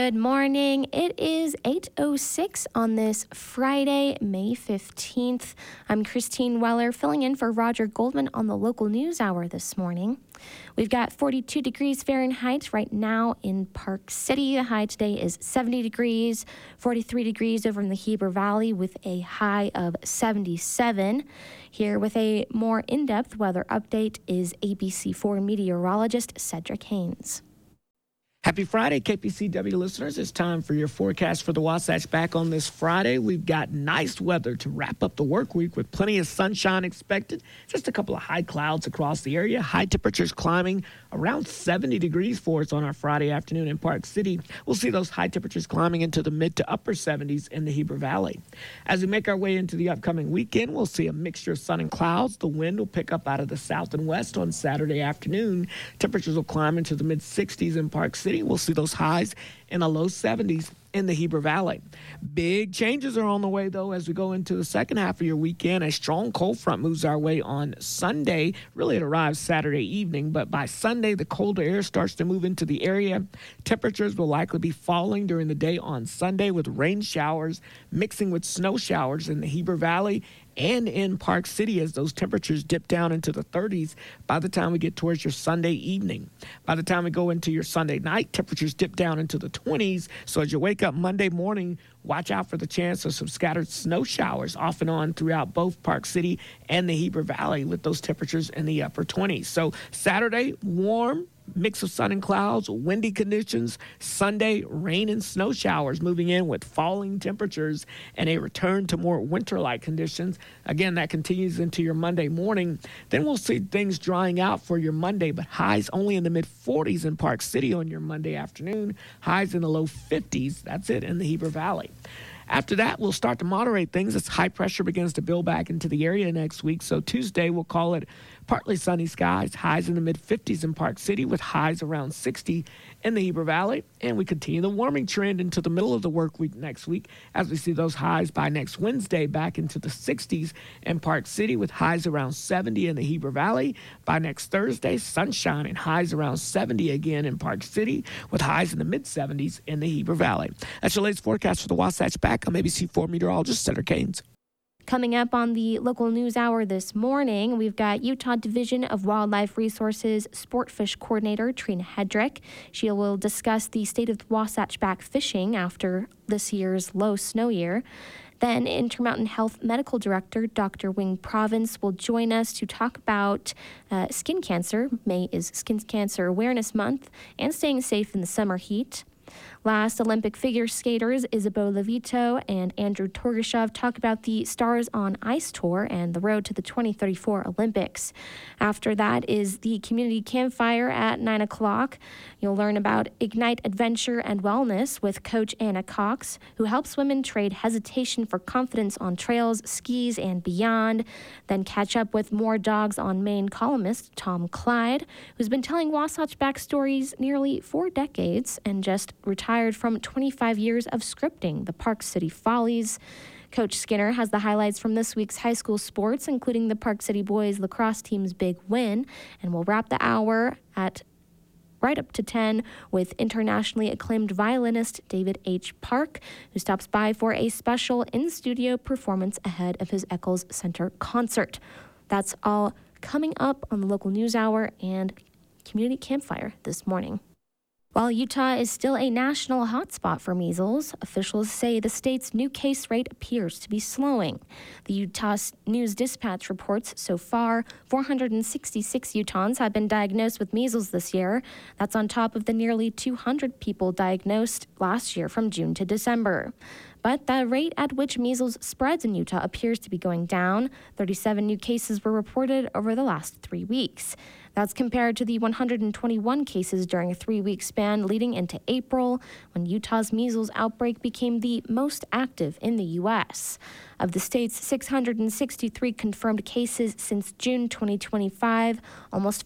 Good morning. It is 8:06 on this Friday, May 15th. I'm Christine Weller filling in for Roger Goldman on the local news hour this morning. We've got 42 degrees Fahrenheit right now in Park City. The high today is 70 degrees, 43 degrees over in the Heber Valley with a high of 77. Here with a more in-depth weather update is ABC4 meteorologist Cedric Haynes. Happy Friday, KPCW listeners. It's time for your forecast for the Wasatch back on this Friday. We've got nice weather to wrap up the work week with plenty of sunshine expected. Just a couple of high clouds across the area. High temperatures climbing around 70 degrees for us on our Friday afternoon in Park City. We'll see those high temperatures climbing into the mid to upper 70s in the Heber Valley. As we make our way into the upcoming weekend, we'll see a mixture of sun and clouds. The wind will pick up out of the south and west on Saturday afternoon. Temperatures will climb into the mid 60s in Park City. We'll see those highs in the low 70s in the Heber Valley. Big changes are on the way, though, as we go into the second half of your weekend. A strong cold front moves our way on Sunday. Really, it arrives Saturday evening, but by Sunday, the colder air starts to move into the area. Temperatures will likely be falling during the day on Sunday with rain showers mixing with snow showers in the Heber Valley and in Park City as those temperatures dip down into the 30s by the time we get towards your Sunday evening. By the time we go into your Sunday night, temperatures dip down into the 20s. So as you wake up Monday morning, watch out for the chance of some scattered snow showers off and on throughout both Park City and the Heber Valley with those temperatures in the upper 20s. So Saturday, warm, mix of sun and clouds, windy conditions. Sunday, rain and snow showers moving in with falling temperatures and a return to more winter-like conditions. Again, that continues into your Monday morning. Then we'll see things drying out for your Monday, but highs only in the mid-40s in Park City on your Monday afternoon. Highs in the low 50s. That's it in the Heber Valley. After that, we'll start to moderate things as high pressure begins to build back into the area next week. So Tuesday, we'll call it partly sunny skies, highs in the mid-50s in Park City with highs around 60 in the Heber Valley. And we continue the warming trend into the middle of the work week next week as we see those highs by next Wednesday back into the 60s in Park City with highs around 70 in the Heber Valley. By next Thursday, sunshine and highs around 70 again in Park City with highs in the mid-70s in the Heber Valley. That's your latest forecast for the Wasatch back. I'm ABC4 meteorologist Cedric Haynes. Coming up on the local news hour this morning, we've got Utah Division of Wildlife Resources Sportfish Coordinator Trina Hedrick. She will discuss the state of Wasatch Back fishing after this year's low snow year. Then Intermountain Health Medical Director Dr. Wing Province will join us to talk about skin cancer. May is Skin Cancer Awareness Month and staying safe in the summer heat. Last, Olympic figure skaters Isabeau Levito and Andrew Torgashev talk about the Stars on Ice Tour and the road to the 2034 Olympics. After that is the community campfire at 9 o'clock. You'll learn about Ignite Adventure and Wellness with Coach Anna Cox, who helps women trade hesitation for confidence on trails, skis, and beyond. Then catch up with More Dogs on Maine columnist Tom Clyde, who's been telling Wasatch Back stories nearly 4 decades and just retired from 25 years of scripting the Park City Follies. Coach Skinner has the highlights from this week's high school sports, including the Park City boys lacrosse team's big win, and we'll wrap the hour at right up to 10 with internationally acclaimed violinist David H. Park, who stops by for a special in-studio performance ahead of his Eccles Center concert. That's all coming up on the local news hour and community campfire this morning. While Utah is still a national hotspot for measles, officials say the state's new case rate appears to be slowing. The Utah News Dispatch reports so far 466 Utahns have been diagnosed with measles this year. That's on top of the nearly 200 people diagnosed last year from June to December. But the rate at which measles spreads in Utah appears to be going down. 37 new cases were reported over the last 3 weeks. That's compared to the 121 cases during a 3-week span leading into April, when Utah's measles outbreak became the most active in the U.S. Of the state's 663 confirmed cases since June 2025, almost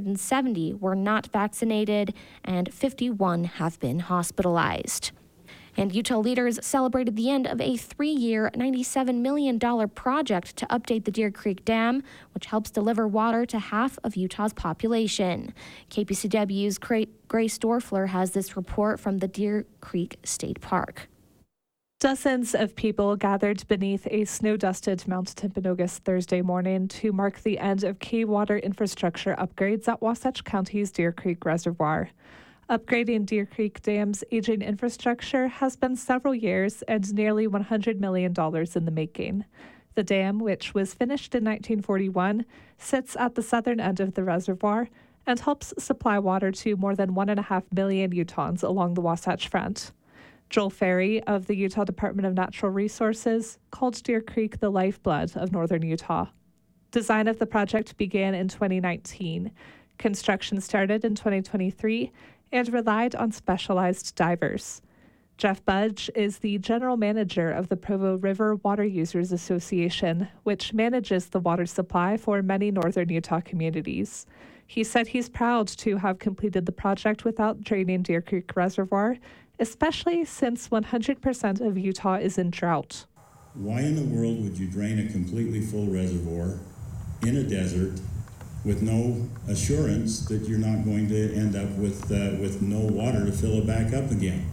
570 were not vaccinated, and 51 have been hospitalized. And Utah leaders celebrated the end of a 3-year, $97 million project to update the Deer Creek Dam, which helps deliver water to half of Utah's population. KPCW's Grace Dorfler has this report from the Deer Creek State Park. Dozens of people gathered beneath a snow-dusted Mount Timpanogos Thursday morning to mark the end of key water infrastructure upgrades at Wasatch County's Deer Creek Reservoir. Upgrading Deer Creek Dam's aging infrastructure has been several years and nearly $100 million in the making. The dam, which was finished in 1941, sits at the southern end of the reservoir and helps supply water to more than 1.5 million Utahns along the Wasatch Front. Joel Ferry of the Utah Department of Natural Resources called Deer Creek the lifeblood of northern Utah. Design of the project began in 2019. Construction started in 2023 and relied on specialized divers. Jeff Budge is the general manager of the Provo River Water Users Association, which manages the water supply for many northern Utah communities. He said he's proud to have completed the project without draining Deer Creek Reservoir, especially since 100% of Utah is in drought. Why in the world would you drain a completely full reservoir in a desert with no assurance that you're not going to end up with no water to fill it back up again?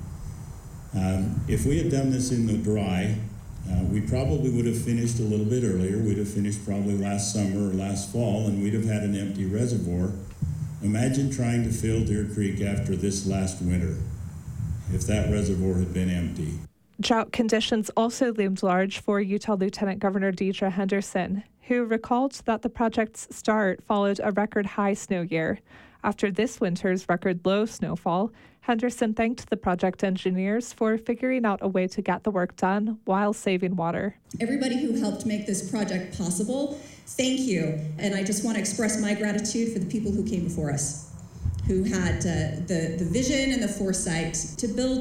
If we had done this in the dry, we probably would have finished a little bit earlier. We'd have finished probably last summer or last fall, and we'd have had an empty reservoir. Imagine trying to fill Deer Creek after this last winter, if that reservoir had been empty. Drought conditions also loomed large for Utah Lieutenant Governor Deidre Henderson, who recalled that the project's start followed a record high snow year. After this winter's record low snowfall, Henderson thanked the project engineers for figuring out a way to get the work done while saving water. Everybody who helped make this project possible, thank you. And I just want to express my gratitude for the people who came before us, who had the vision and the foresight to build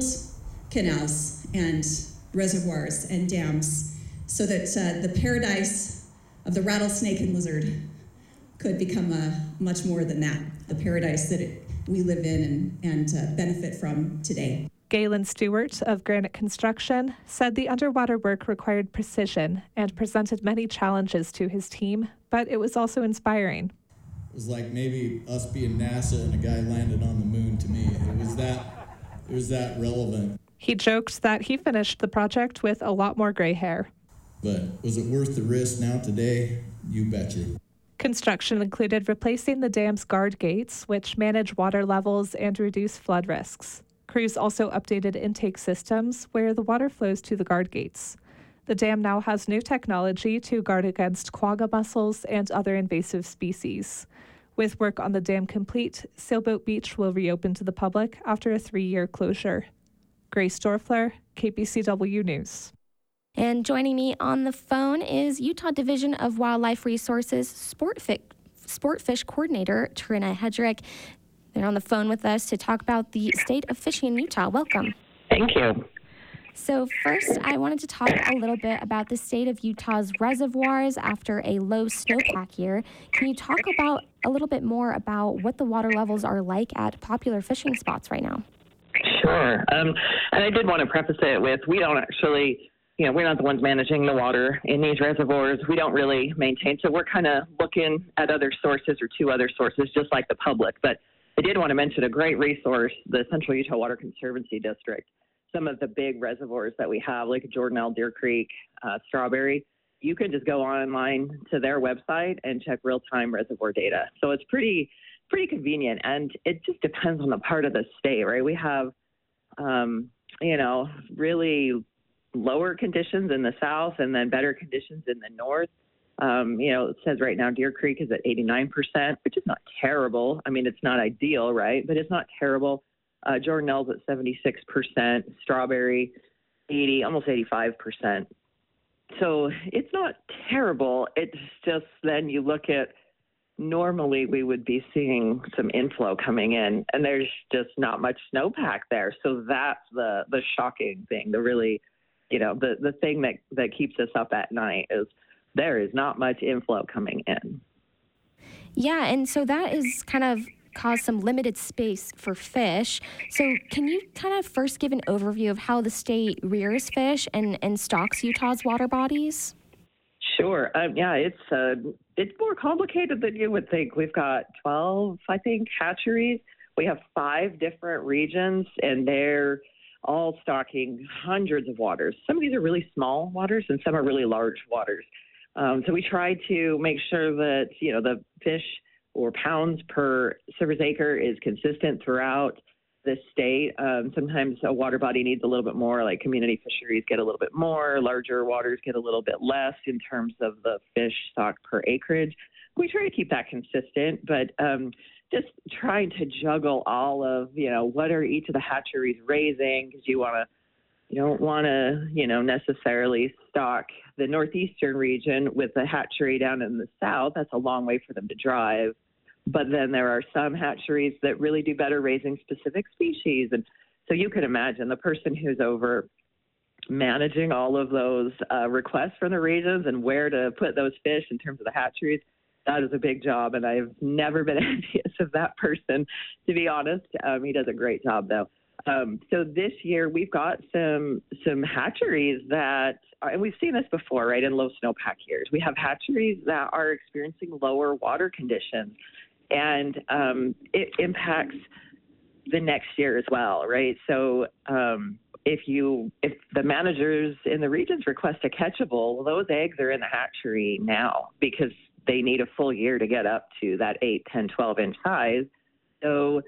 canals and reservoirs and dams so that the paradise of the rattlesnake and lizard could become much more than that, the paradise that we live in and benefit from today. Galen Stewart of Granite Construction said the underwater work required precision and presented many challenges to his team, but it was also inspiring. It was like maybe us being NASA and a guy landed on the moon to me. It was that relevant. He joked that he finished the project with a lot more gray hair. But was it worth the risk now today? You betcha. Construction included replacing the dam's guard gates, which manage water levels and reduce flood risks. Crews also updated intake systems where the water flows to the guard gates. The dam now has new technology to guard against quagga mussels and other invasive species. With work on the dam complete, Sailboat Beach will reopen to the public after a 3-year closure. Grace Dorfler, KPCW News. And joining me on the phone is Utah Division of Wildlife Resources Sport Fish Coordinator Trina Hedrick. They're on the phone with us to talk about the state of fishing in Utah. Welcome. Thank you. So first, I wanted to talk a little bit about the state of Utah's reservoirs after a low snowpack year. Can you talk about a little bit more about what the water levels are like at popular fishing spots right now? Sure. And I did want to preface it with, we don't actually, we're not the ones managing the water in these reservoirs. We don't really maintain. So we're kind of looking at other sources or to other sources, just like the public. But I did want to mention a great resource, the Central Utah Water Conservancy District. Some of the big reservoirs that we have, like Jordanelle, Deer Creek, Strawberry, you can just go online to their website and check real-time reservoir data. So it's pretty convenient, and it just depends on the part of the state, right? We have, really lower conditions in the south and then better conditions in the north. It says right now Deer Creek is at 89%, which is not terrible. I mean, it's not ideal, right? But it's not terrible. Jordanelle's at 76%, Strawberry 80, almost 85%. So it's not terrible. It's just then you look at, normally we would be seeing some inflow coming in, and there's just not much snowpack there. So that's the shocking thing. The really, the thing that keeps us up at night is there is not much inflow coming in. Yeah, and so that is kind of cause some limited space for fish. So can you kind of first give an overview of how the state rears fish and stocks Utah's water bodies? Sure. Yeah, it's more complicated than you would think. We've got 12, I think, hatcheries. We have 5 different regions, and they're all stocking hundreds of waters. Some of these are really small waters, and some are really large waters. So we try to make sure that, the fish or pounds per surface acre is consistent throughout the state. Sometimes a water body needs a little bit more, like community fisheries get a little bit more, larger waters get a little bit less in terms of the fish stock per acreage. We try to keep that consistent, but just trying to juggle all of, what are each of the hatcheries raising, because you don't want to, necessarily stock the northeastern region with the hatchery down in the south. That's a long way for them to drive. But then there are some hatcheries that really do better raising specific species. And so you could imagine the person who's over managing all of those requests from the regions and where to put those fish in terms of the hatcheries. That is a big job, and I've never been envious of that person, to be honest. He does a great job, though. So this year we've got some hatcheries that, and we've seen this before, right, in low snowpack years. We have hatcheries that are experiencing lower water conditions, and it impacts the next year as well, right? So if the managers in the regions request a catchable, well, those eggs are in the hatchery now because they need a full year to get up to that 8, 10, 12-inch size. So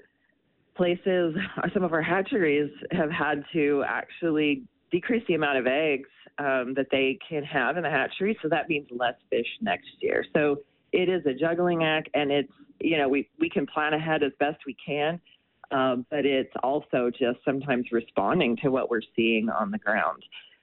some of our hatcheries have had to actually decrease the amount of eggs that they can have in the hatchery. So that means less fish next year. So it is a juggling act, and it's, we can plan ahead as best we can, but it's also just sometimes responding to what we're seeing on the ground.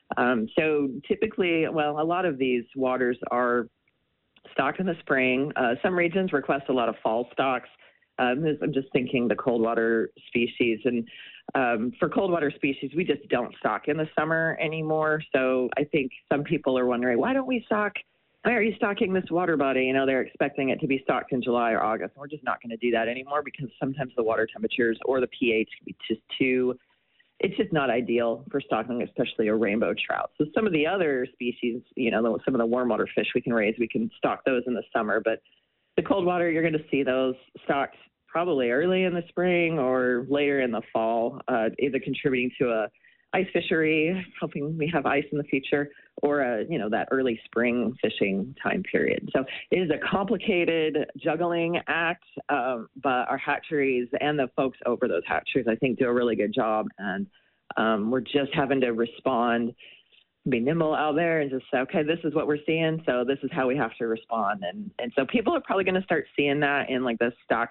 So typically, a lot of these waters are stocked in the spring. Some regions request a lot of fall stocks. I'm just thinking the cold water species. And for cold water species, we just don't stock in the summer anymore. So I think some people are wondering, why are you stocking this water body? They're expecting it to be stocked in July or August. We're just not going to do that anymore because sometimes the water temperatures or the pH can be just it's just not ideal for stocking, especially a rainbow trout. So some of the other species, some of the warm water fish we can stock those in the summer. But the cold water, you're going to see those stocked probably early in the spring or later in the fall, either contributing to a ice fishery, helping we have ice in the future, or that early spring fishing time period. So it is a complicated juggling act, but our hatcheries and the folks over those hatcheries, I think, do a really good job. And we're just having to respond, be nimble out there and just say, okay, this is what we're seeing, so this is how we have to respond. And so people are probably going to start seeing that in like the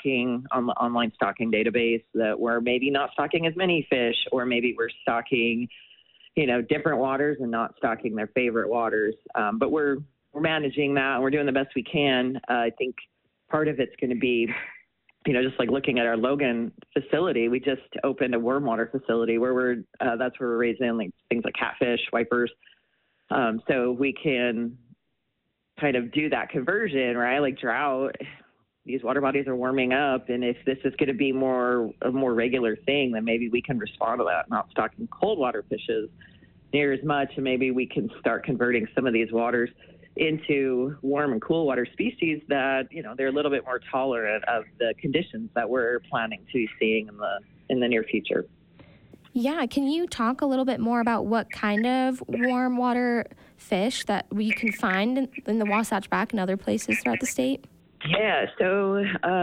online stocking database, that we're maybe not stocking as many fish, or maybe we're stocking, different waters and not stocking their favorite waters. But we're managing that, and we're doing the best we can. I think part of it's going to be, just like looking at our Logan facility, we just opened a worm water facility where that's where we're raising like things like catfish, wipers. So we can kind of do that conversion, right? Like drought, these water bodies are warming up. And if this is going to be a more regular thing, then maybe we can respond to that, not stocking cold water fishes near as much. And maybe we can start converting some of these waters into warm and cool water species that, they're a little bit more tolerant of the conditions that we're planning to be seeing in the near future. Yeah, can you talk a little bit more about what kind of warm water fish that we can find in the Wasatch Back and other places throughout the state? Yeah, so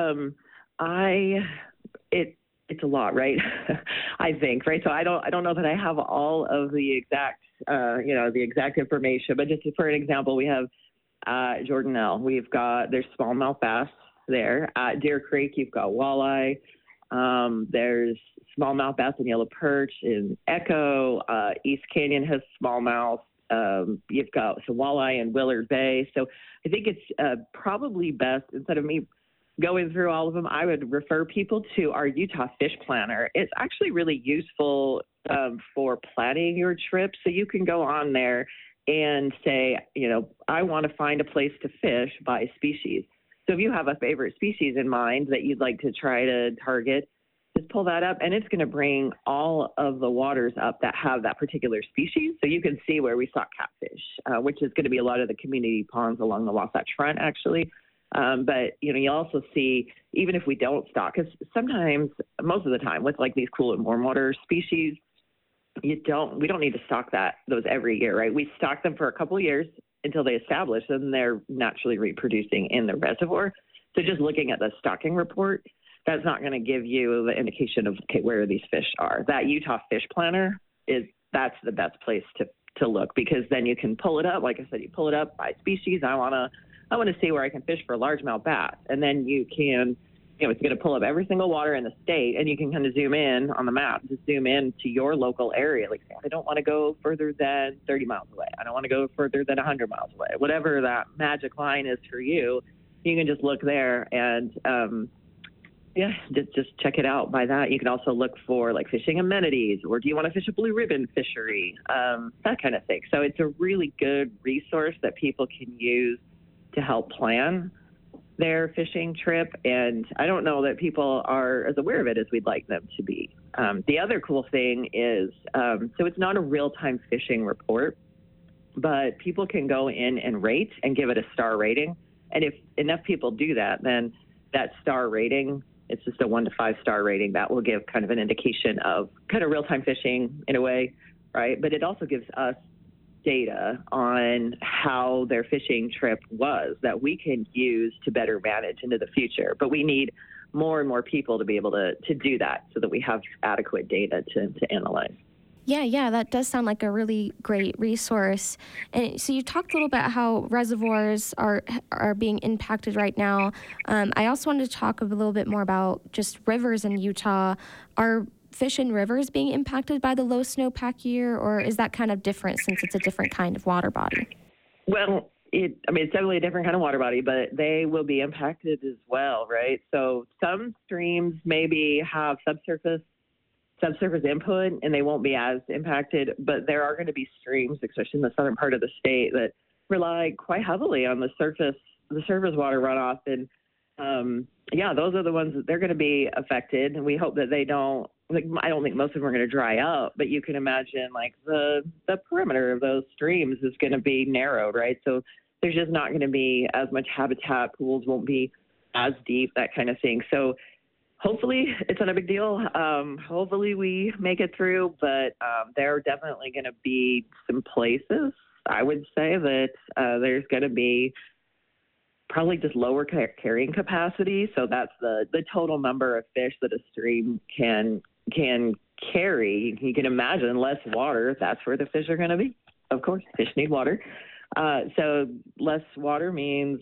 it's a lot, right? I think, right? So I don't know that I have all of the exact information, but just for an example, we have Jordanelle. There's smallmouth bass there. At Deer Creek, you've got walleye. There's smallmouth bass and yellow perch in Echo. East Canyon has smallmouth. You've got some walleye in Willard Bay. So I think it's probably best, instead of me going through all of them, I would refer people to our Utah Fish Planner. It's actually really useful for planning your trip. So you can go on there and say, I want to find a place to fish by species. So if you have a favorite species in mind that you'd like to try to target, just pull that up, and it's going to bring all of the waters up that have that particular species. So you can see where we saw catfish, which is going to be a lot of the community ponds along the Wasatch Front, actually. But, you also see, even if we don't stock, because sometimes, most of the time, with like these cool and warm water species, we don't need to stock those every year, right? We stock them for a couple of years until they establish, and they're naturally reproducing in the reservoir. So just looking at the stocking report, that's not going to give you the indication of, okay, where these fish are. That Utah Fish Planner that's the best place to look, because then you can pull it up. Like I said, you pull it up by species. I want to see where I can fish for largemouth bass. And then you can, it's going to pull up every single water in the state, and you can kind of zoom in on the map, just zoom in to your local area. Like, I don't want to go further than 30 miles away. I don't want to go further than 100 miles away. Whatever that magic line is for you, you can just look there and, just check it out by that. You can also look for like fishing amenities, or do you want to fish a blue ribbon fishery, that kind of thing. So it's a really good resource that people can use to help plan their fishing trip. And I don't know that people are as aware of it as we'd like them to be. The other cool thing is, so it's not a real-time fishing report, but people can go in and rate and give it a star rating. And if enough people do that, then that star rating, it's just a 1 to 5 star rating that will give kind of an indication of kind of real-time fishing in a way, right? But it also gives us data on how their fishing trip was that we can use to better manage into the future. But we need more and more people to be able to do that so that we have adequate data to analyze. Yeah, that does sound like a really great resource. And so you talked a little bit how reservoirs are being impacted right now. I also wanted to talk a little bit more about just rivers in Utah. Are fish in rivers being impacted by the low snowpack year, or is that kind of different since it's a different kind of water body? Well, it's definitely a different kind of water body, but they will be impacted as well, right? So some streams maybe have subsurface input and they won't be as impacted, but there are going to be streams, especially in the southern part of the state, that rely quite heavily on the surface water runoff. And those are the ones that they're going to be affected. And we hope that they don't, I don't think most of them are going to dry up, but you can imagine like the perimeter of those streams is going to be narrowed, right? So there's just not going to be as much habitat, pools won't be as deep, that kind of thing. So hopefully it's not a big deal. Hopefully we make it through, but there are definitely going to be some places, I would say, that there's going to be probably just lower carrying capacity. So that's the total number of fish that a stream can carry. You can imagine less water, that's where the fish are going to be. Of course, fish need water. So less water means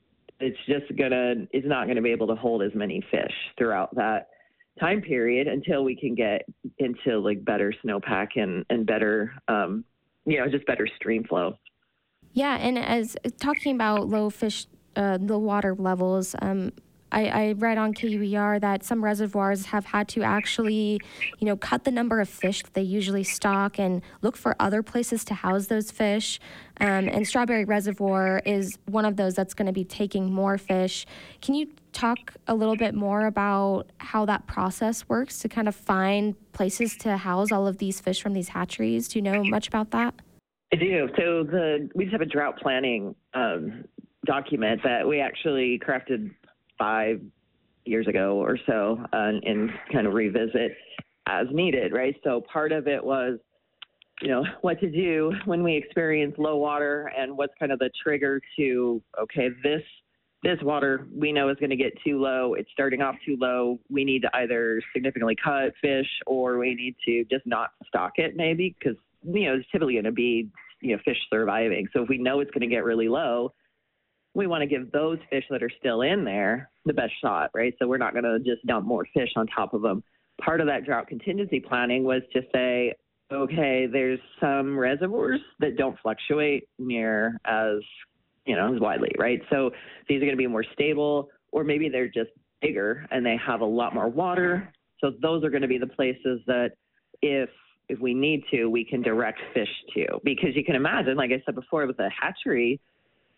it's not going to be able to hold as many fish throughout that time period until we can get into like better snowpack and better, just better stream flow. Yeah, and as talking about low water levels, I read on KUER that some reservoirs have had to actually, cut the number of fish that they usually stock and look for other places to house those fish. And Strawberry Reservoir is one of those that's going to be taking more fish. Can you talk a little bit more about how that process works to kind of find places to house all of these fish from these hatcheries? Do you know much about that? I do. So we just have a drought planning document that we actually crafted 5 years ago or so, and kind of revisit as needed, right? So part of it was, what to do when we experience low water and what's kind of the trigger to, okay, this water we know is going to get too low. It's starting off too low. We need to either significantly cut fish or we need to just not stock it maybe because, it's typically going to be, fish surviving. So if we know it's going to get really low, we want to give those fish that are still in there the best shot, right? So we're not going to just dump more fish on top of them. Part of that drought contingency planning was to say, okay, there's some reservoirs that don't fluctuate near as widely, right? So these are going to be more stable, or maybe they're just bigger and they have a lot more water. So those are going to be the places that if we need to, we can direct fish to. Because you can imagine, like I said before, with a hatchery,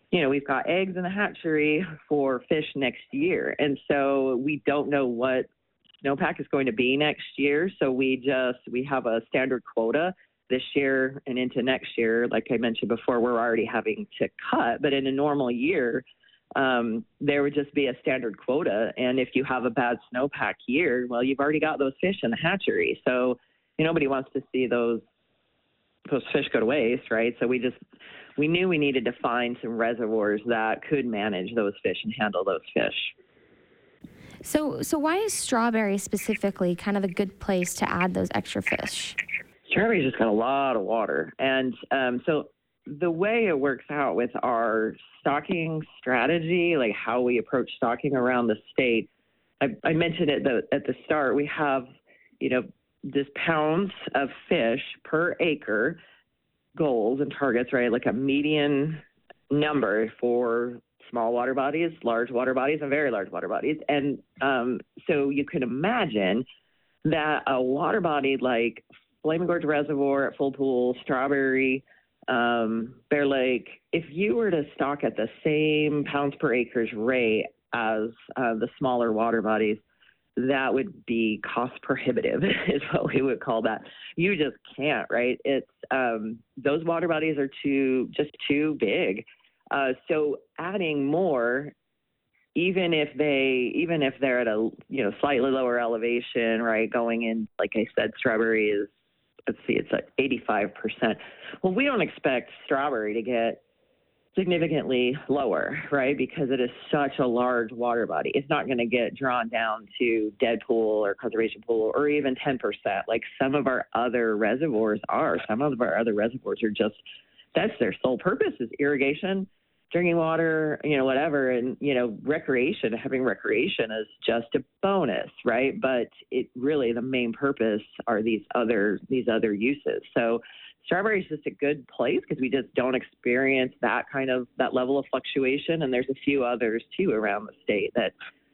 we've got eggs in the hatchery for fish next year. And so we don't know what snowpack is going to be next year. So we have a standard quota this year and into next year. Like I mentioned before, we're already having to cut, but in a normal year, there would just be a standard quota. And if you have a bad snowpack year, well, you've already got those fish in the hatchery. So nobody wants to see those fish go to waste, right? So we knew we needed to find some reservoirs that could manage those fish and handle those fish. So why is Strawberry specifically kind of a good place to add those extra fish? Strawberry's just got a lot of water. And so the way it works out with our stocking strategy, like how we approach stocking around the state, I mentioned it at the start, we have, just pounds of fish per acre goals and targets, right? Like a median number for small water bodies, large water bodies, and very large water bodies. And so you can imagine that a water body like Flaming Gorge Reservoir at Full Pool, Strawberry, Bear Lake, if you were to stock at the same pounds per acres rate as the smaller water bodies, that would be cost prohibitive is what we would call that. You just can't, right? It's those water bodies are too big. So adding more, even if they're at a slightly lower elevation, right? Going in, like I said, Strawberry is, it's like 85%. Well, we don't expect Strawberry to get significantly lower, right? Because it is such a large water body. It's not going to get drawn down to dead pool or conservation pool or even 10%. Like some of our other reservoirs are. Some of our other reservoirs are just, that's their sole purpose is irrigation, drinking water, whatever. And, recreation, having recreation is just a bonus, right? But it really, the main purpose are these other uses. So Strawberry is just a good place because we just don't experience that level of fluctuation. And there's a few others too around the state that,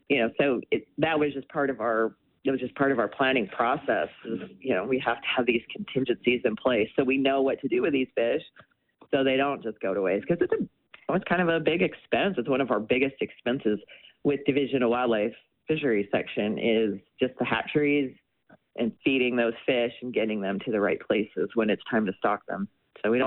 that was just part of our planning process. We have to have these contingencies in place so we know what to do with these fish so they don't just go to waste, because it's kind of a big expense. It's one of our biggest expenses with Division of Wildlife Fisheries section is just the hatcheries and feeding those fish and getting them to the right places when it's time to stock them. So we just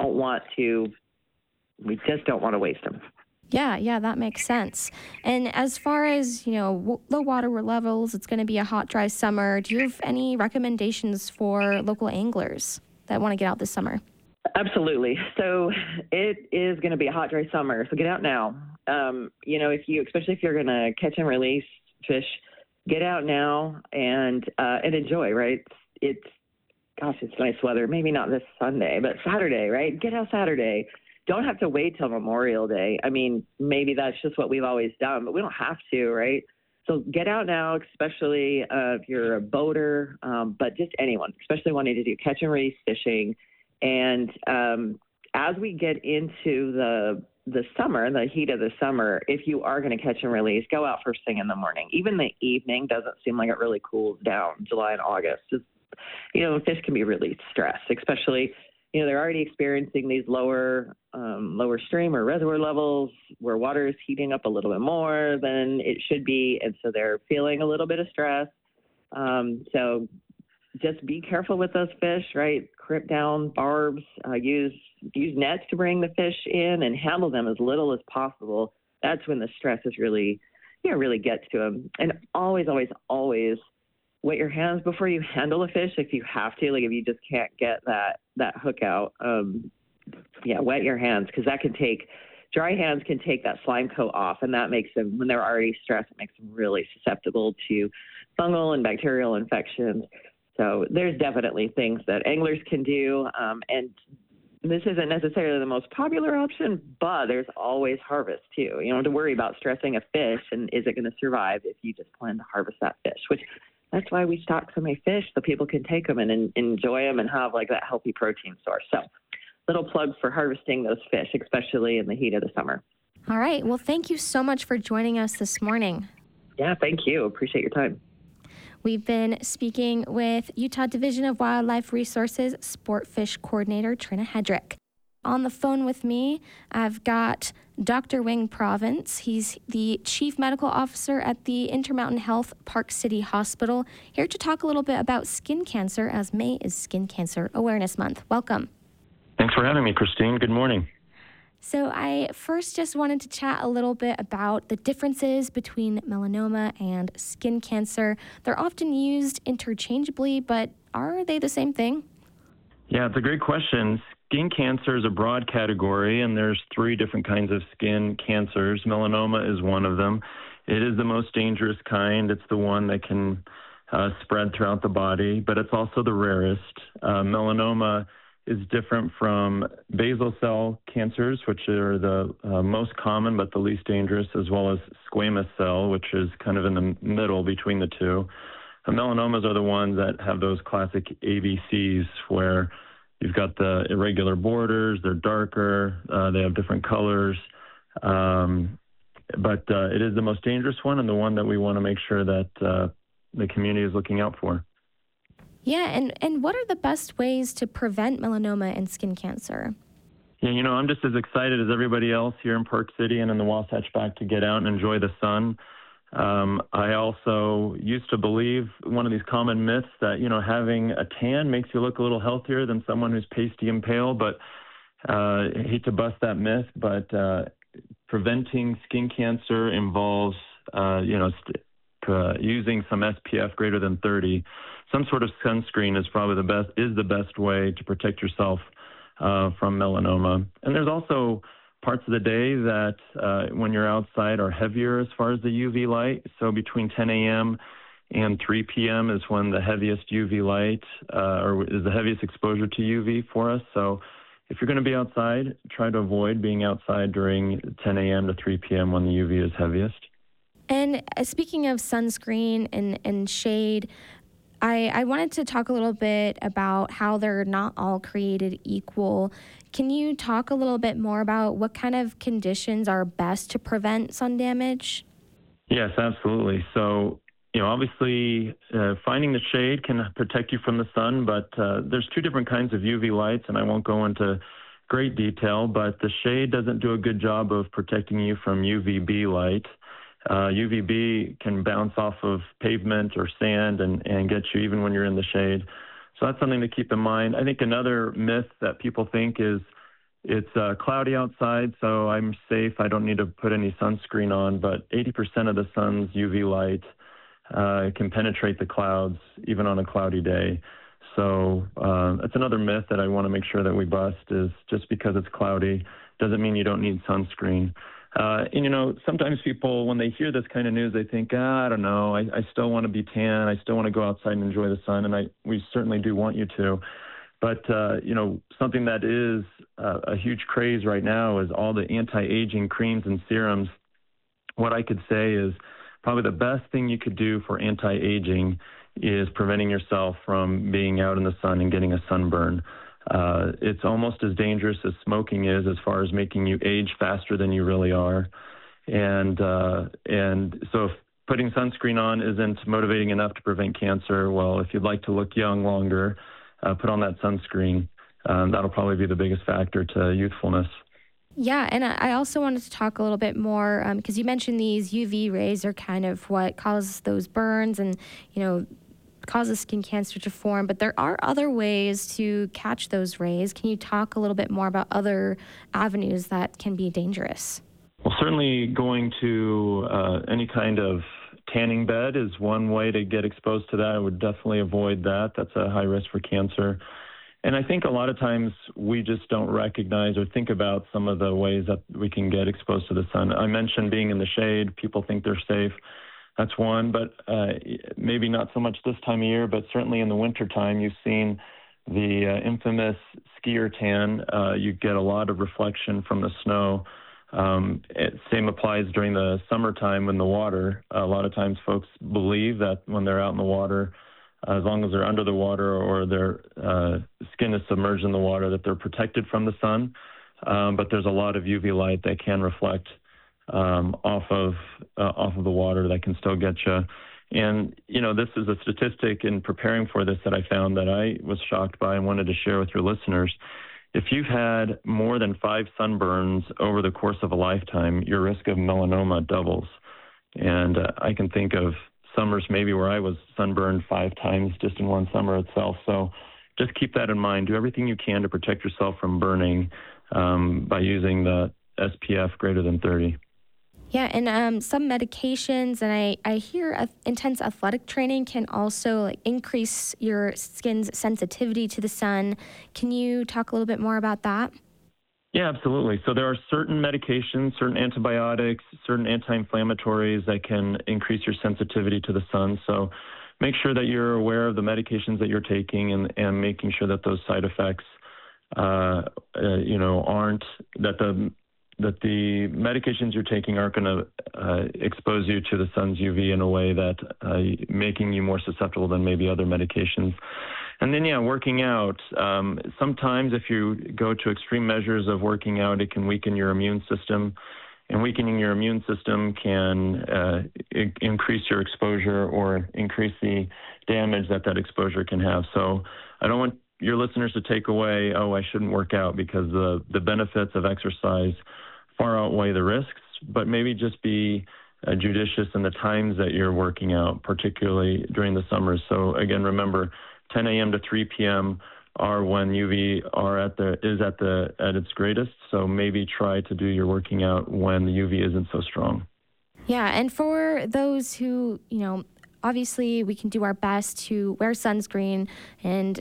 don't want to waste them. Yeah, that makes sense. And as far as, low water levels, it's going to be a hot, dry summer. Do you have any recommendations for local anglers that want to get out this summer? Absolutely. So it is going to be a hot, dry summer. So get out now. Especially if you're going to catch and release fish, get out now and enjoy, right? It's nice weather. Maybe not this Sunday, but Saturday, right? Get out Saturday. Don't have to wait till Memorial Day. I mean, maybe that's just what we've always done, but we don't have to, right? So get out now, especially if you're a boater, but just anyone, especially wanting to do catch and release fishing. And as we get into the summer, the heat of the summer, if you are going to catch and release, go out first thing in the morning. Even the evening doesn't seem like it really cools down, July and August. Just, fish can be really stressed, especially, they're already experiencing these lower stream or reservoir levels where water is heating up a little bit more than it should be. And so they're feeling a little bit of stress. So just be careful with those fish, right? Crip down barbs, use nets to bring the fish in and handle them as little as possible. That's when the stress is really gets to them. And always, always, always wet your hands before you handle a fish if you have to. Like if you just can't get that hook out, wet your hands, because dry hands can take that slime coat off, and that makes them, when they're already stressed, it makes them really susceptible to fungal and bacterial infections. So there's definitely things that anglers can do, and this isn't necessarily the most popular option, but there's always harvest too. You don't have to worry about stressing a fish and is it going to survive if you just plan to harvest that fish, which that's why we stock so many fish so people can take them and enjoy them and have like that healthy protein source. So little plug for harvesting those fish, especially in the heat of the summer. All right. Well, thank you so much for joining us this morning. Yeah, thank you. Appreciate your time. We've been speaking with Utah Division of Wildlife Resources Sport Fish Coordinator Trina Hedrick. on the phone with me, I've got Dr. Wing Province. He's the Chief Medical Officer at the Intermountain Health Park City Hospital, here to talk a little bit about skin cancer, as May is Skin Cancer Awareness Month. Welcome. Thanks for having me, Christine. Good morning. So I first just wanted to chat a little bit about the differences between melanoma and skin cancer. They're often used interchangeably, but are they the same thing? Yeah, it's a great question. Skin cancer is a broad category, and there's 3 different kinds of skin cancers. Melanoma is one of them. It is the most dangerous kind. It's the one that can spread throughout the body, but it's also the rarest. Melanoma is different from basal cell cancers, which are the most common but the least dangerous, as well as squamous cell, which is kind of in the middle between the two. Melanomas are the ones that have those classic ABCs where you've got the irregular borders, they're darker, they have different colors, but it is the most dangerous one and the one that we want to make sure that the community is looking out for. Yeah, and what are the best ways to prevent melanoma and skin cancer? Yeah, I'm just as excited as everybody else here in Park City and in the Wasatch Back to get out and enjoy the sun. I also used to believe one of these common myths that, having a tan makes you look a little healthier than someone who's pasty and pale, but I hate to bust that myth, but preventing skin cancer involves, using some SPF greater than 30. Some sort of sunscreen is probably the best way to protect yourself from melanoma. And there's also parts of the day that when you're outside are heavier as far as the UV light. So between 10 a.m. and 3 p.m. is when the heaviest UV light or is the heaviest exposure to UV for us. So if you're going to be outside, try to avoid being outside during 10 a.m. to 3 p.m. when the UV is heaviest. And speaking of sunscreen and shade, I wanted to talk a little bit about how they're not all created equal. Can you talk a little bit more about what kind of conditions are best to prevent sun damage? Yes, absolutely. So, obviously finding the shade can protect you from the sun, but there's 2 different kinds of UV lights, and I won't go into great detail, but the shade doesn't do a good job of protecting you from UVB light. UVB can bounce off of pavement or sand and get you even when you're in the shade. So that's something to keep in mind. I think another myth that people think is it's cloudy outside, so I'm safe. I don't need to put any sunscreen on, but 80% of the sun's UV light can penetrate the clouds even on a cloudy day. So that's another myth that I want to make sure that we bust is just because it's cloudy doesn't mean you don't need sunscreen. Sometimes people, when they hear this kind of news, they think, I don't know, I still want to be tan. I still want to go outside and enjoy the sun, and we certainly do want you to. But, something that is a huge craze right now is all the anti-aging creams and serums. What I could say is probably the best thing you could do for anti-aging is preventing yourself from being out in the sun and getting a sunburn. It's almost as dangerous as smoking is as far as making you age faster than you really are. And so if putting sunscreen on isn't motivating enough to prevent cancer, well, if you'd like to look young longer, put on that sunscreen. That'll probably be the biggest factor to youthfulness. Yeah, and I also wanted to talk a little bit more because you mentioned these UV rays are kind of what causes those burns and, causes skin cancer to form, but there are other ways to catch those rays. Can you talk a little bit more about other avenues that can be dangerous? Well, certainly going to any kind of tanning bed is one way to get exposed to that. I would definitely avoid that. That's a high risk for cancer. And I think a lot of times we just don't recognize or think about some of the ways that we can get exposed to the sun. I mentioned being in the shade. People think they're safe. That's one, but maybe not so much this time of year, but certainly in the wintertime, you've seen the infamous skier tan. You get a lot of reflection from the snow. Same applies during the summertime in the water. A lot of times folks believe that when they're out in the water, as long as they're under the water or their skin is submerged in the water, that they're protected from the sun. But there's a lot of UV light that can reflect off of the water that can still get you. And, this is a statistic in preparing for this that I found that I was shocked by and wanted to share with your listeners if you've had more than 5 sunburns over the course of a lifetime, your risk of melanoma doubles. And I can think of summers maybe where I was sunburned 5 times just in one summer itself. So just keep that in mind. Do everything you can to protect yourself from burning by using the SPF greater than 30. Yeah, and some medications, and I hear intense athletic training can also increase your skin's sensitivity to the sun. Can you talk a little bit more about that? Yeah, absolutely. So there are certain medications, certain antibiotics, certain anti-inflammatories that can increase your sensitivity to the sun. So make sure that you're aware of the medications that you're taking and making sure that those side effects, aren't, that the medications you're taking aren't going to expose you to the sun's UV in a way that making you more susceptible than maybe other medications. And then, working out. Sometimes if you go to extreme measures of working out, it can weaken your immune system. And weakening your immune system can increase your exposure or increase the damage that exposure can have. So I don't want your listeners to take away, I shouldn't work out, because the benefits of exercise far outweigh the risks, but maybe just be judicious in the times that you're working out, particularly during the summers. So again, remember, 10 a.m. to 3 p.m. are when UV is at its greatest. So maybe try to do your working out when the UV isn't so strong. Yeah, and for those who, obviously we can do our best to wear sunscreen and,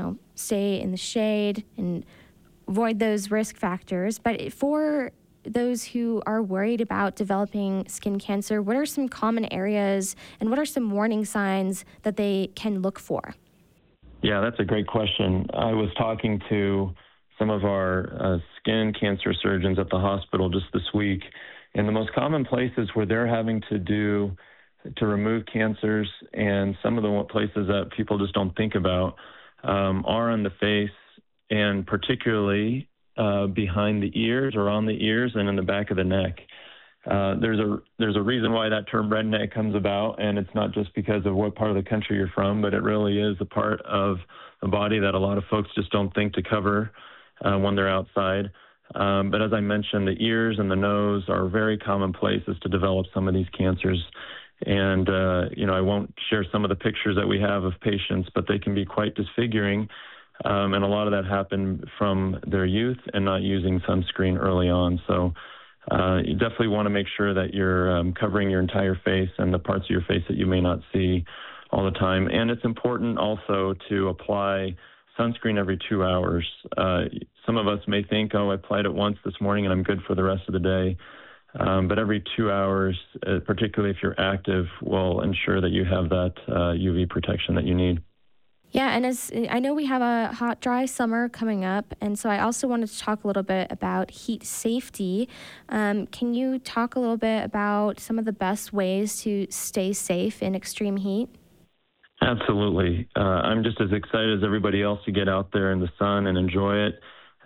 stay in the shade and avoid those risk factors. But for those who are worried about developing skin cancer, what are some common areas and what are some warning signs that they can look for? Yeah, that's a great question. I was talking to some of our skin cancer surgeons at the hospital just this week, and the most common places where they're having to remove cancers, and some of the places that people just don't think about are on the face, and particularly behind the ears or on the ears and in the back of the neck. There's a reason why that term redneck comes about, and it's not just because of what part of the country you're from, but it really is a part of the body that a lot of folks just don't think to cover when they're outside. But as I mentioned, the ears and the nose are very common places to develop some of these cancers. And, I won't share some of the pictures that we have of patients, but they can be quite disfiguring. And a lot of that happened from their youth and not using sunscreen early on. So you definitely want to make sure that you're covering your entire face and the parts of your face that you may not see all the time. And it's important also to apply sunscreen every 2 hours. Some of us may think, I applied it once this morning and I'm good for the rest of the day. But every 2 hours, particularly if you're active, will ensure that you have that UV protection that you need. Yeah, and as I know we have a hot, dry summer coming up, and so I also wanted to talk a little bit about heat safety. Can you talk a little bit about some of the best ways to stay safe in extreme heat? Absolutely. I'm just as excited as everybody else to get out there in the sun and enjoy it.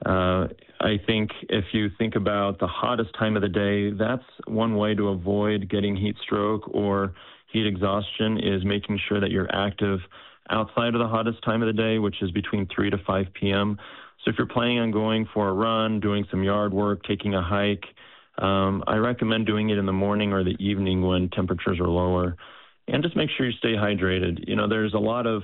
I think if you think about the hottest time of the day, that's one way to avoid getting heat stroke or heat exhaustion, is making sure that you're active outside of the hottest time of the day, which is between 3 to 5 p.m. So if you're planning on going for a run, doing some yard work, taking a hike, I recommend doing it in the morning or the evening when temperatures are lower. And just make sure you stay hydrated. There's a lot of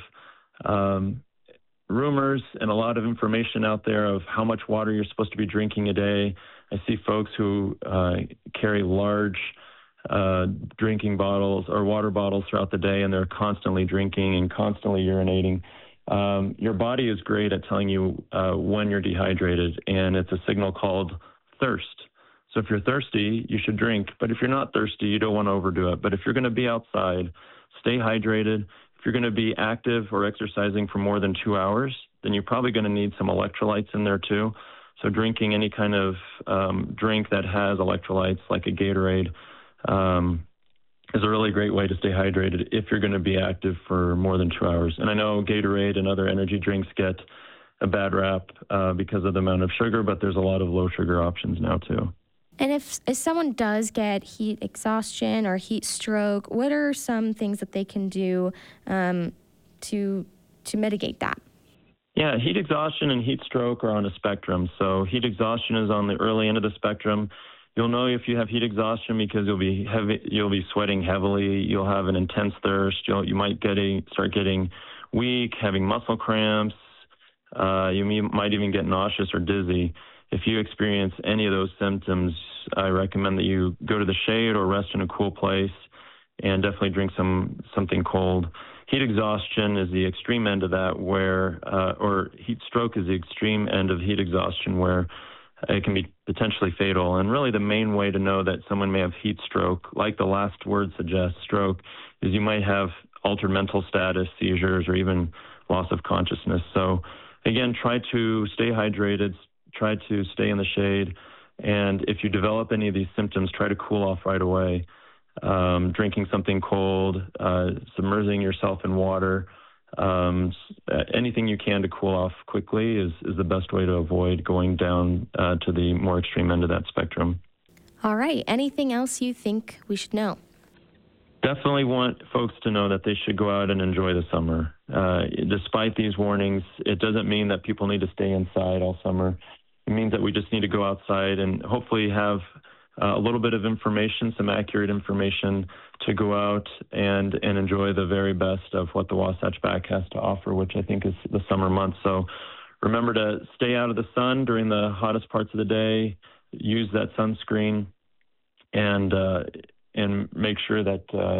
rumors and a lot of information out there of how much water you're supposed to be drinking a day. I see folks who carry large drinking bottles or water bottles throughout the day, and they're constantly drinking and constantly urinating. Your body is great at telling you when you're dehydrated, and it's a signal called thirst. So if you're thirsty, you should drink. But if you're not thirsty, you don't want to overdo it. But if you're going to be outside, stay hydrated. If you're going to be active or exercising for more than 2 hours, then you're probably going to need some electrolytes in there too. So drinking any kind of drink that has electrolytes, like a Gatorade, is a really great way to stay hydrated if you're going to be active for more than 2 hours. And I know Gatorade and other energy drinks get a bad rap because of the amount of sugar, but there's a lot of low sugar options now too. And if someone does get heat exhaustion or heat stroke, what are some things that they can do to mitigate that? Yeah, heat exhaustion and heat stroke are on a spectrum. So heat exhaustion is on the early end of the spectrum. You'll know if you have heat exhaustion because you'll be sweating heavily. You'll have an intense thirst. You might start getting weak, having muscle cramps. You might even get nauseous or dizzy. If you experience any of those symptoms, I recommend that you go to the shade or rest in a cool place, and definitely drink something cold. Heat exhaustion is the extreme end of that, or heat stroke is the extreme end of heat exhaustion, where it can be potentially fatal. And really the main way to know that someone may have heat stroke, like the last word suggests, stroke, is you might have altered mental status, seizures, or even loss of consciousness. So again, try to stay hydrated, try to stay in the shade, and if you develop any of these symptoms, try to cool off right away. Drinking something cold, submerging yourself in water, anything you can to cool off quickly is the best way to avoid going down to the more extreme end of that spectrum. All right. Anything else you think we should know? Definitely want folks to know that they should go out and enjoy the summer. Despite these warnings, it doesn't mean that people need to stay inside all summer. It means that we just need to go outside and hopefully have a little bit of information, some accurate information, to go out and enjoy the very best of what the Wasatch Back has to offer, which I think is the summer months. So remember to stay out of the sun during the hottest parts of the day, use that sunscreen, and make sure that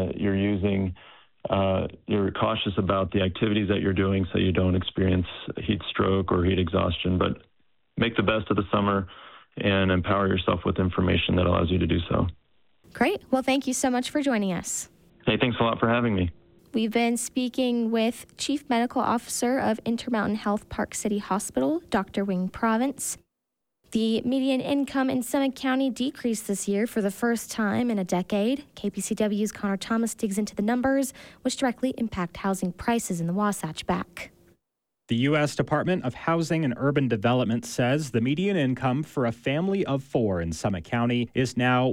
you're cautious about the activities that you're doing so you don't experience heat stroke or heat exhaustion. But make the best of the summer and empower yourself with information that allows you to do so. Great. Well, thank you so much for joining us. Hey, thanks a lot for having me. We've been speaking with Chief Medical Officer of Intermountain Health Park City Hospital, Dr. Wing Province. The median income in Summit County decreased this year for the first time in a decade. KPCW's Connor Thomas digs into the numbers, which directly impact housing prices in the Wasatch Back. The U.S. Department of Housing and Urban Development says the median income for a family of 4 in Summit County is now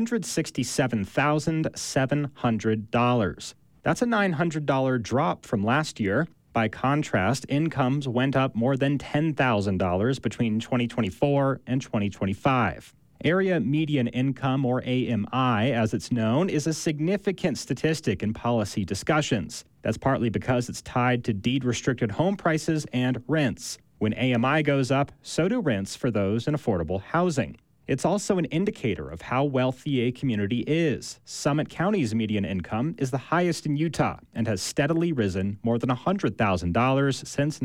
$167,700. That's a $900 drop from last year. By contrast, incomes went up more than $10,000 between 2024 and 2025. Area Median Income, or AMI, as it's known, is a significant statistic in policy discussions. That's partly because it's tied to deed-restricted home prices and rents. When AMI goes up, so do rents for those in affordable housing. It's also an indicator of how wealthy a community is. Summit County's median income is the highest in Utah and has steadily risen more than $100,000 since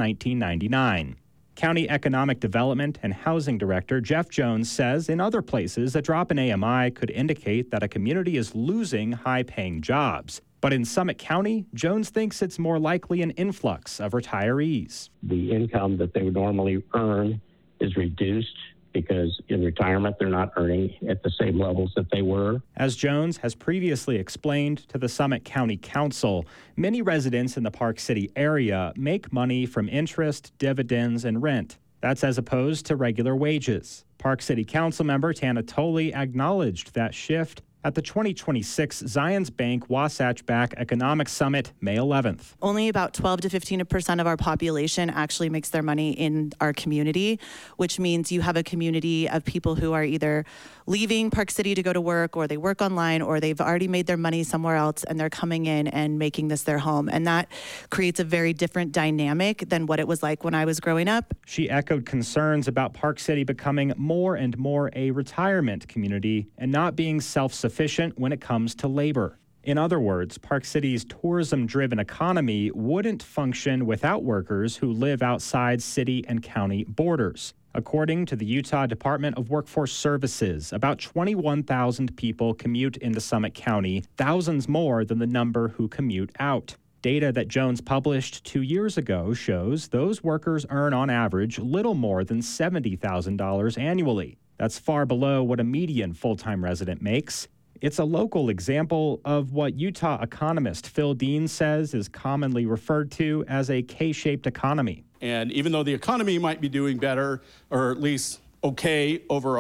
1999. County Economic Development and Housing Director Jeff Jones says in other places a drop in AMI could indicate that a community is losing high-paying jobs. But in Summit County, Jones thinks it's more likely an influx of retirees. The income that they would normally earn is reduced because in retirement they're not earning at the same levels that they were. As Jones has previously explained to the Summit County Council, many residents in the Park City area make money from interest, dividends, and rent. That's as opposed to regular wages. Park City Council member Tana Tolley acknowledged that shift at the 2026 Zions Bank Wasatch Back Economic Summit, May 11th. Only about 12 to 15% of our population actually makes their money in our community, which means you have a community of people who are either leaving Park City to go to work, or they work online, or they've already made their money somewhere else and they're coming in and making this their home. And that creates a very different dynamic than what it was like when I was growing up. She echoed concerns about Park City becoming more and more a retirement community and not being self-sufficient when it comes to labor. In other words, Park City's tourism-driven economy wouldn't function without workers who live outside city and county borders. According to the Utah Department of Workforce Services, about 21,000 people commute into Summit County, thousands more than the number who commute out. Data that Jones published 2 years ago shows those workers earn on average little more than $70,000 annually. That's far below what a median full-time resident makes. It's a local example of what Utah economist Phil Dean says is commonly referred to as a K-shaped economy. And even though the economy might be doing better, or at least okay overall,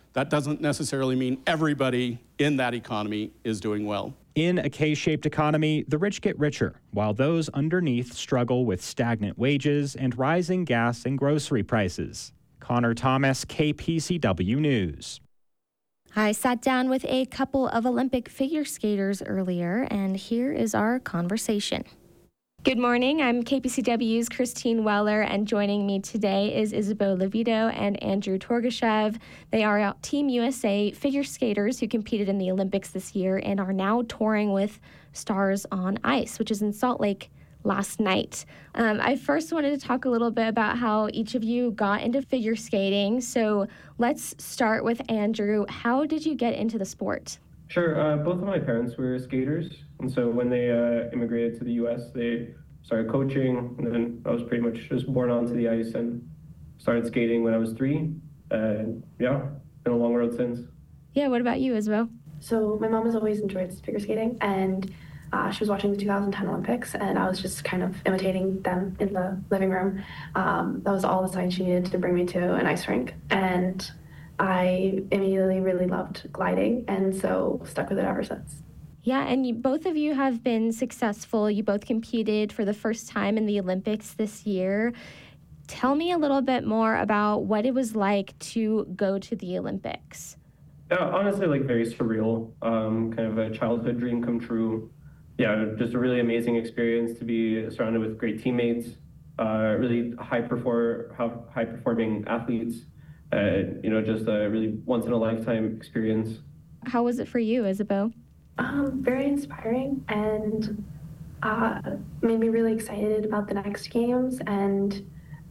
that doesn't necessarily mean everybody in that economy is doing well. In a K-shaped economy, the rich get richer, while those underneath struggle with stagnant wages and rising gas and grocery prices. Connor Thomas, KPCW News. I sat down with a couple of Olympic figure skaters earlier, and here is our conversation. Good morning. I'm KPCW's Christine Weller, and joining me today is Isabeau Levito and Andrew Torgashev. They are Team USA figure skaters who competed in the Olympics this year and are now touring with Stars on Ice, which is in Salt Lake last night. I first wanted to talk a little bit about how each of you got into figure skating. So let's start with Andrew. How did you get into the sport? Sure. Both of my parents were skaters. And so when they immigrated to the U.S., they started coaching. And then I was pretty much just born onto the ice and started skating when I was 3. And yeah, been a long road since. Yeah, what about you, Isabel? So my mom has always enjoyed figure skating, and she was watching the 2010 Olympics, and I was just kind of imitating them in the living room. That was all the sign she needed to bring me to an ice rink. And I immediately really loved gliding, and so stuck with it ever since. Yeah, and both of you have been successful. You both competed for the first time in the Olympics this year. Tell me a little bit more about what it was like to go to the Olympics. Honestly, very surreal, kind of a childhood dream come true. Yeah, just a really amazing experience to be surrounded with great teammates, really high performing athletes. Just a really once in a lifetime experience. How was it for you, Isabeau? Very inspiring, and made me really excited about the next games, and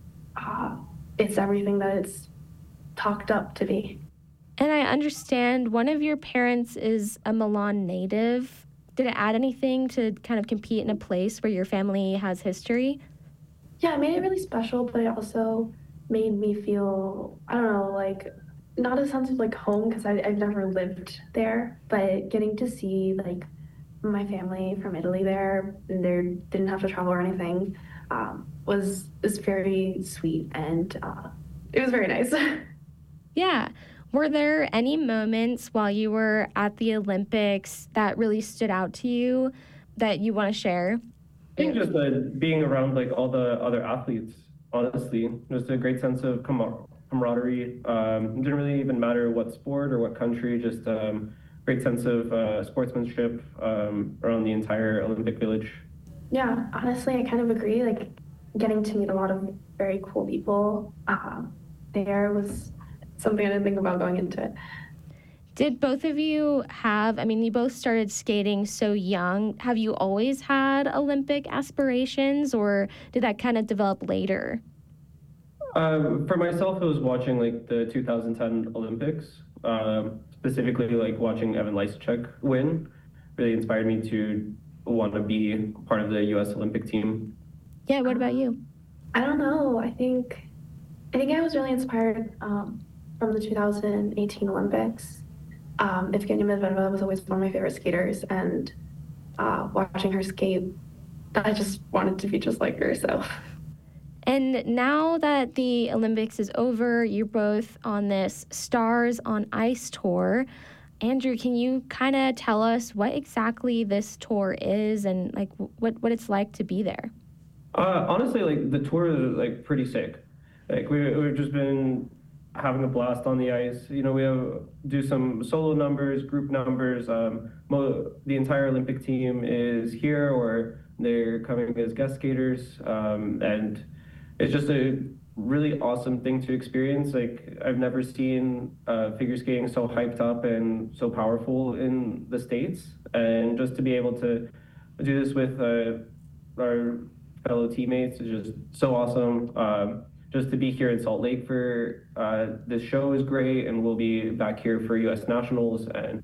it's everything that it's talked up to be. And I understand one of your parents is a Milan native. Did it add anything to kind of compete in a place where your family has history? Yeah, it made it really special, but it also made me feel, I don't know, not a sense of home, because I've never lived there, but getting to see my family from Italy there, and they didn't have to travel or anything, was very sweet, and it was very nice. Yeah. Were there any moments while you were at the Olympics that really stood out to you that you want to share? I think just being around all the other athletes, honestly, just a great sense of camaraderie. It didn't really even matter what sport or what country, just great sense of sportsmanship around the entire Olympic Village. Yeah, honestly, I kind of agree. Getting to meet a lot of very cool people there was something I didn't think about going into it. Did both of you you both started skating so young. Have you always had Olympic aspirations, or did that kind of develop later? For myself, it was watching the 2010 Olympics, specifically watching Evan Lysacek win. Really inspired me to want to be part of the U.S. Olympic team. Yeah, what about you? I don't know. I think I was really inspired from the 2018 Olympics. Evgenia Medvedeva was always one of my favorite skaters, and watching her skate, I just wanted to be just like her. So. And now that the Olympics is over, you're both on this Stars on Ice tour. Andrew, can you kind of tell us what exactly this tour is and what it's like to be there? Honestly, the tour is pretty sick. We've just been having a blast on the ice. We do some solo numbers, group numbers. The entire Olympic team is here, or they're coming as guest skaters, and it's just a really awesome thing to experience. I've never seen figure skating so hyped up and so powerful in the States, and just to be able to do this with our fellow teammates is just so awesome. Just to be here in Salt Lake for this show is great, and we'll be back here for U.S. Nationals, and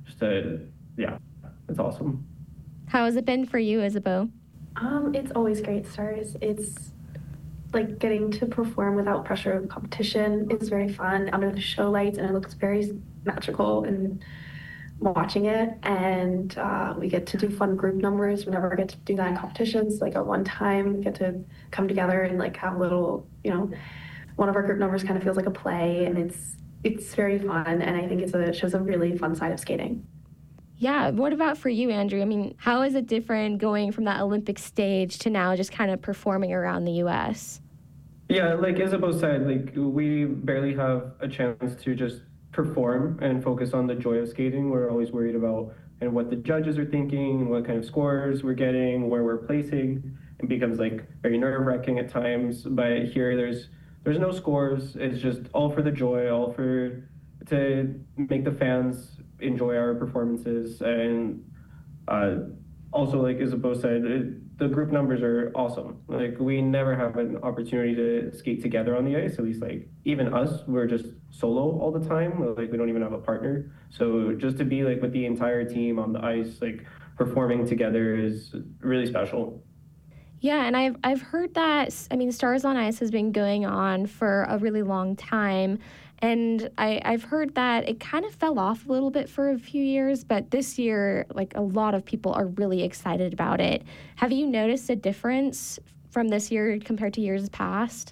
it's awesome. How has it been for you, Isabeau? It's always great, Stars. It's getting to perform without pressure of competition is very fun under the show lights, and it looks very magical and watching it. And we get to do fun group numbers. We never get to do that in competitions. At one time, we get to come together and have a little, one of our group numbers kind of feels like a play, and it's very fun, and I think it shows a really fun side of skating. Yeah. What about for you, Andrew? I mean, how is it different going from that Olympic stage to now just kind of performing around the U.S.? Yeah, like Isabeau said, like we barely have a chance to just perform and focus on the joy of skating. We're always worried about and what the judges are thinking, what kind of scores we're getting, where we're placing. It becomes like very nerve-wracking at times. But here, there's no scores. It's just all for the joy, all to make the fans enjoy our performances. And also, like Isabeau said, the group numbers are awesome. Like we never have an opportunity to skate together on the ice. At least like even us, we're just solo all the time. Like we don't even have a partner. So just to be like with the entire team on the ice, like performing together is really special. Yeah, and I've heard that, I mean, Stars on Ice has been going on for a really long time, and I've heard that it kind of fell off a little bit for a few years, but this year, like, a lot of people are really excited about it. Have you noticed a difference from this year compared to years past?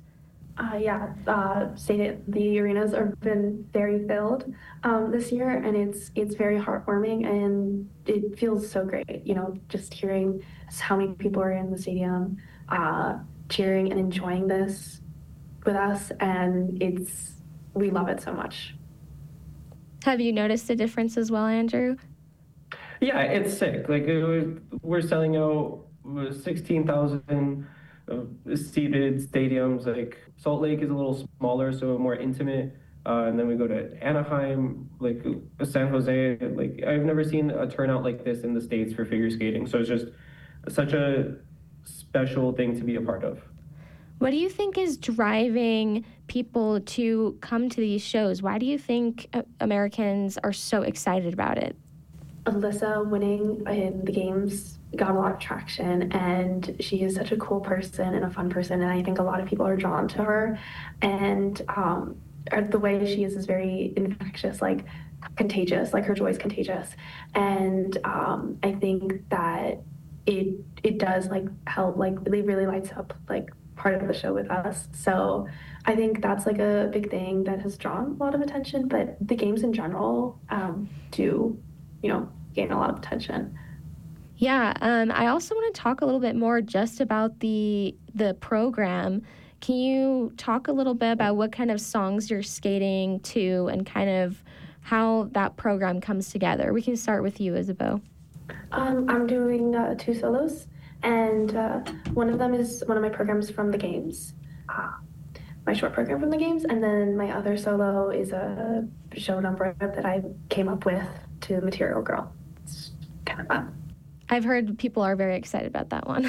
The arenas have been very filled this year, and it's very heartwarming, and it feels so great. You know, just hearing how many people are in the stadium, cheering and enjoying this with us, and we love it so much. Have you noticed a difference as well, Andrew? Yeah, it's sick. Like we're selling out 16,000. Seated stadiums. Like Salt Lake is a little smaller, so more intimate. And then we go to Anaheim, like San Jose. Like I've never seen a turnout like this in the States for figure skating. So it's just such a special thing to be a part of. What do you think is driving people to come to these shows? Why do you think Americans are so excited about it? Alyssa winning in the games got a lot of traction, and she is such a cool person and a fun person, and I think a lot of people are drawn to her. And the way she is very infectious, like contagious, like her joy is contagious. And I think that it does like help, like it really lights up like part of the show with us. So I think that's like a big thing that has drawn a lot of attention, but the games in general do, gain a lot of attention. Yeah, I also want to talk a little bit more just about the program. Can you talk a little bit about what kind of songs you're skating to and kind of how that program comes together? We can start with you, Isabeau. I'm doing 2 solos, and one of them is one of my programs from the games, my short program from the games, and then my other solo is a show number that I came up with to Material Girl. It's kind of fun. I've heard people are very excited about that one.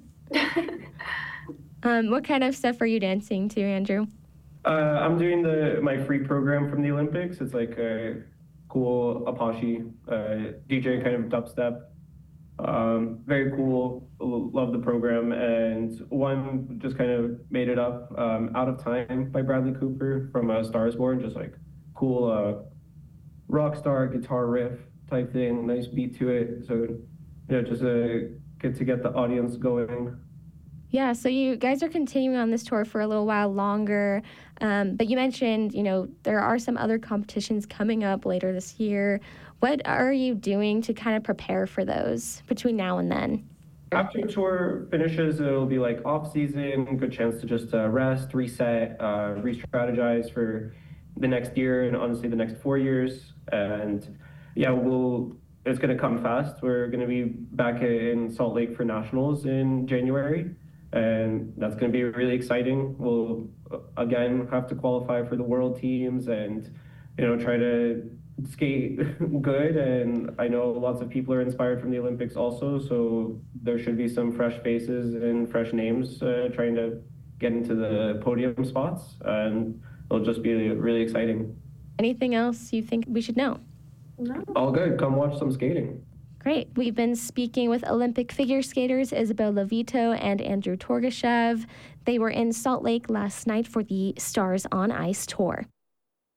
What kind of stuff are you dancing to, Andrew? I'm doing my free program from the Olympics. It's like a cool Apache DJ kind of dubstep. Very cool. Love the program. And one just kind of made it up, Out of Time by Bradley Cooper from Stars Born. Just like cool rock star guitar riff type thing. Nice beat to it. So just good to get the audience going. Yeah, so you guys are continuing on this tour for a little while longer, but you mentioned, there are some other competitions coming up later this year. What are you doing to kind of prepare for those between now and then? After the tour finishes, it'll be like off season, good chance to just rest, reset, re-strategize for the next year and honestly the next 4 years. And yeah, it's going to come fast. We're going to be back in Salt Lake for Nationals in January, and that's going to be really exciting. We'll, again, have to qualify for the world teams and, try to skate good. And I know lots of people are inspired from the Olympics also, so there should be some fresh faces and fresh names trying to get into the podium spots, and it'll just be really exciting. Anything else you think we should know? No. All good. Come watch some skating. Great. We've been speaking with Olympic figure skaters Isabeau Levito and Andrew Torgashev. They were in Salt Lake last night for the Stars on Ice tour.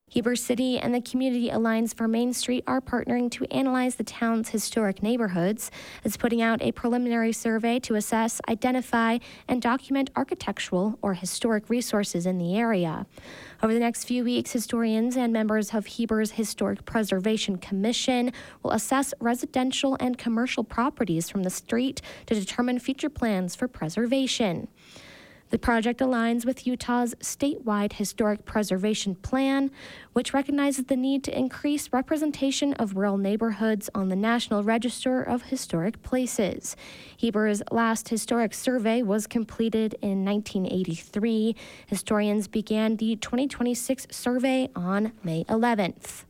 Heber City and the Community Alliance for Main Street are partnering to analyze the town's historic neighborhoods. It's putting out a preliminary survey to assess, identify, and document architectural or historic resources in the area. Over the next few weeks, historians and members of Heber's Historic Preservation Commission will assess residential and commercial properties from the street to determine future plans for preservation. The project aligns with Utah's statewide historic preservation plan, which recognizes the need to increase representation of rural neighborhoods on the National Register of Historic Places. Heber's last historic survey was completed in 1983. Historians began the 2026 survey on May 11th.